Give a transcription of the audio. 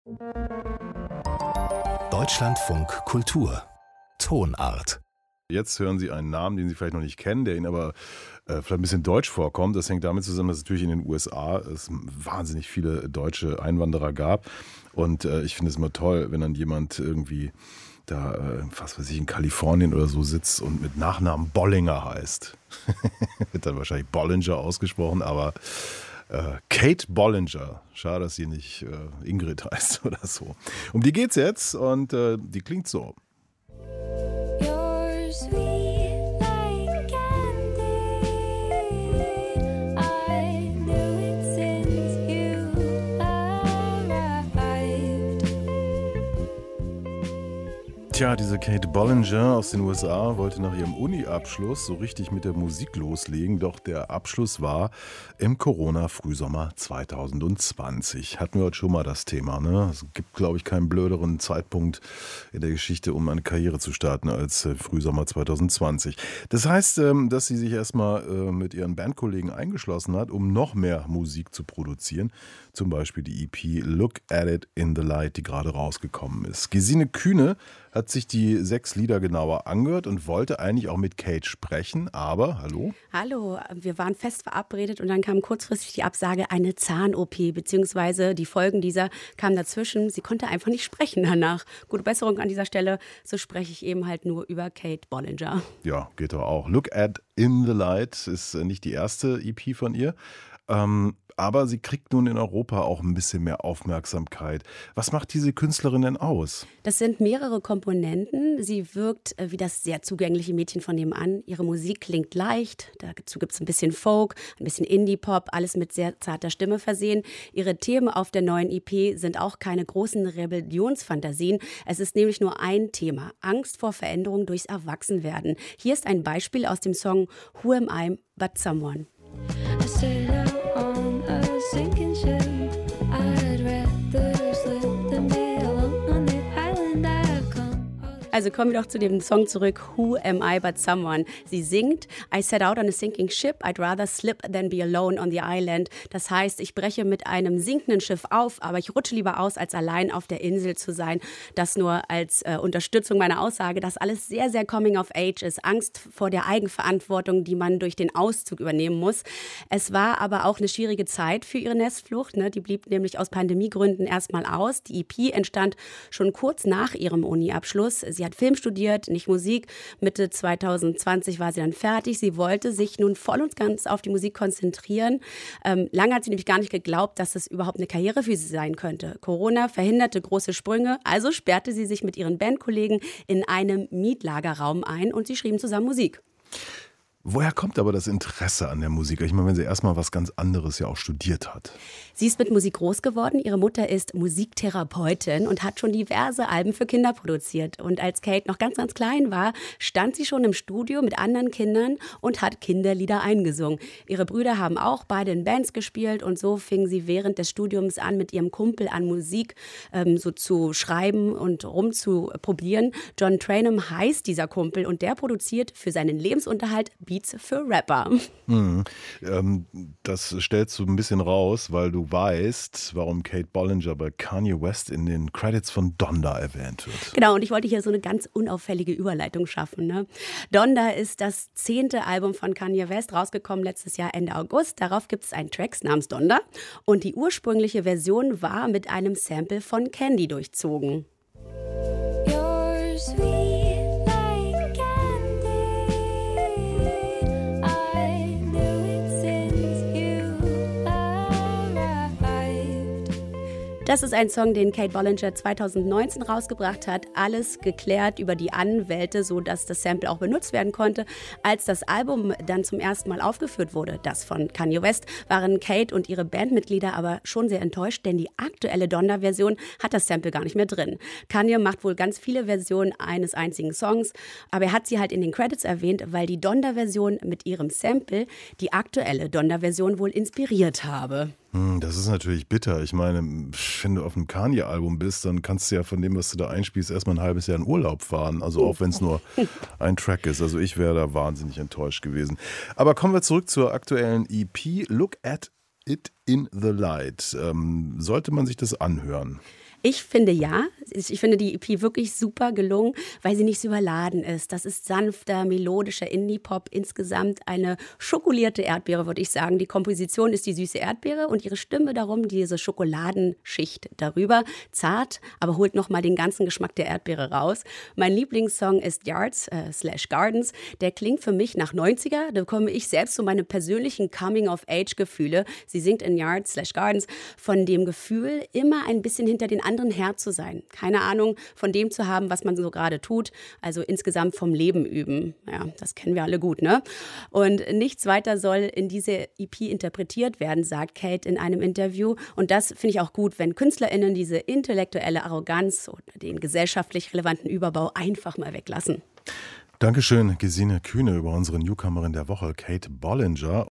Deutschlandfunk Kultur Tonart. Jetzt hören Sie einen Namen, den Sie vielleicht noch nicht kennen, der Ihnen aber vielleicht ein bisschen deutsch vorkommt. Das hängt damit zusammen, dass es natürlich in den USA es wahnsinnig viele deutsche Einwanderer gab. Und ich finde es immer toll, wenn dann jemand irgendwie da, was weiß ich, in Kalifornien oder so sitzt und mit Nachnamen Bollinger heißt. Wird dann wahrscheinlich Bollinger ausgesprochen, aber Kate Bollinger. Schade, dass sie nicht Ingrid heißt oder so. Um die geht's jetzt und die klingt so. You're sweet like candy. I knew it since you arrived. Tja, diese Kate Bollinger aus den USA wollte nach ihrem Uni-Abschluss so richtig mit der Musik loslegen, doch der Abschluss war im Corona-Frühsommer 2020. Hatten wir heute schon mal das Thema, ne? Es gibt, glaube ich, keinen blöderen Zeitpunkt in der Geschichte, um eine Karriere zu starten, als Frühsommer 2020. Das heißt, dass sie sich erstmal mit ihren Bandkollegen eingeschlossen hat, um noch mehr Musik zu produzieren. Zum Beispiel die EP Look at It in the Light, die gerade rausgekommen ist. Gesine Kühne hat sich die 6 Lieder genauer angehört und wollte eigentlich auch mit Kate sprechen, aber, hallo? Hallo, wir waren fest verabredet und dann kam kurzfristig die Absage, eine Zahn-OP, beziehungsweise die Folgen dieser kamen dazwischen. Sie konnte einfach nicht sprechen danach. Gute Besserung an dieser Stelle, so spreche ich eben halt nur über Kate Bollinger. Ja, geht doch auch. Look at In the Light ist nicht die erste EP von ihr. Aber sie kriegt nun in Europa auch ein bisschen mehr Aufmerksamkeit. Was macht diese Künstlerin denn aus? Das sind mehrere Komponenten. Sie wirkt wie das sehr zugängliche Mädchen von nebenan. Ihre Musik klingt leicht, dazu gibt es ein bisschen Folk, ein bisschen Indie-Pop, alles mit sehr zarter Stimme versehen. Ihre Themen auf der neuen EP sind auch keine großen Rebellionsfantasien. Es ist nämlich nur ein Thema, Angst vor Veränderung durchs Erwachsenwerden. Hier ist ein Beispiel aus dem Song Who Am I But Someone. I sail out on a sinking ship. I'd rather slip than be alone on the island I've come. Also kommen wir doch zu dem Song zurück, Who Am I But Someone. Sie singt, I set out on a sinking ship, I'd rather slip than be alone on the island. Das heißt, ich breche mit einem sinkenden Schiff auf, aber ich rutsche lieber aus, als allein auf der Insel zu sein. Das nur als Unterstützung meiner Aussage, dass alles sehr, sehr coming of age ist. Angst vor der Eigenverantwortung, die man durch den Auszug übernehmen muss. Es war aber auch eine schwierige Zeit für ihre Nestflucht, ne? Die blieb nämlich aus Pandemiegründen erstmal aus. Die EP entstand schon kurz nach ihrem Uni-Abschluss. Sie hat Film studiert, nicht Musik. Mitte 2020 war sie dann fertig. Sie wollte sich nun voll und ganz auf die Musik konzentrieren. Lange hat sie nämlich gar nicht geglaubt, dass es überhaupt eine Karriere für sie sein könnte. Corona verhinderte große Sprünge, also sperrte sie sich mit ihren Bandkollegen in einem Mietlagerraum ein und sie schrieben zusammen Musik. Woher kommt aber das Interesse an der Musik? Ich meine, wenn sie erstmal was ganz anderes ja auch studiert hat. Sie ist mit Musik groß geworden. Ihre Mutter ist Musiktherapeutin und hat schon diverse Alben für Kinder produziert. Und als Kate noch ganz, ganz klein war, stand sie schon im Studio mit anderen Kindern und hat Kinderlieder eingesungen. Ihre Brüder haben auch beide in Bands gespielt und so fing sie während des Studiums an, mit ihrem Kumpel an Musik so zu schreiben und rumzuprobieren. John Trainum heißt dieser Kumpel und der produziert für seinen Lebensunterhalt Beats für Rapper. Das stellst du ein bisschen raus, weil du weißt, warum Kate Bollinger bei Kanye West in den Credits von Donda erwähnt wird. Genau, und ich wollte hier so eine ganz unauffällige Überleitung schaffen. Ne? Donda ist das 10. Album von Kanye West, rausgekommen letztes Jahr Ende August. Darauf gibt es einen Track namens Donda. Und die ursprüngliche Version war mit einem Sample von Candy durchzogen. You're sweet like candy. I knew it since you arrived. Das ist ein Song, den Kate Bollinger 2019 rausgebracht hat. Alles geklärt über die Anwälte, sodass das Sample auch benutzt werden konnte. Als das Album dann zum ersten Mal aufgeführt wurde, das von Kanye West, waren Kate und ihre Bandmitglieder aber schon sehr enttäuscht, denn die aktuelle Donda-Version hat das Sample gar nicht mehr drin. Kanye macht wohl ganz viele Versionen eines einzigen Songs, aber er hat sie halt in den Credits erwähnt, weil die Donda-Version mit ihrem Sample die aktuelle Donda-Version wohl inspiriert habe. Das ist natürlich bitter. Ich meine, wenn du auf einem Kanye-Album bist, dann kannst du ja von dem, was du da einspielst, erstmal ein halbes Jahr in Urlaub fahren. Also auch wenn es nur ein Track ist. Also ich wäre da wahnsinnig enttäuscht gewesen. Aber kommen wir zurück zur aktuellen EP. Look at It in the Light. Sollte man sich das anhören? Ich finde ja. Ich finde die EP wirklich super gelungen, weil sie nicht so überladen ist. Das ist sanfter, melodischer Indie-Pop. Insgesamt eine schokolierte Erdbeere, würde ich sagen. Die Komposition ist die süße Erdbeere und ihre Stimme darum diese Schokoladenschicht darüber. Zart, aber holt nochmal den ganzen Geschmack der Erdbeere raus. Mein Lieblingssong ist Yards / Gardens. Der klingt für mich nach 90er. Da bekomme ich selbst so meine persönlichen Coming-of-Age-Gefühle. Sie singt in Yards / Gardens von dem Gefühl, immer ein bisschen hinter den anderen her zu sein. Keine Ahnung von dem zu haben, was man so gerade tut. Also insgesamt vom Leben üben. Ja, das kennen wir alle gut, ne? Und nichts weiter soll in diese EP interpretiert werden, sagt Kate in einem Interview. Und das finde ich auch gut, wenn KünstlerInnen diese intellektuelle Arroganz oder den gesellschaftlich relevanten Überbau einfach mal weglassen. Dankeschön, Gesine Kühne, über unsere Newcomerin der Woche, Kate Bollinger.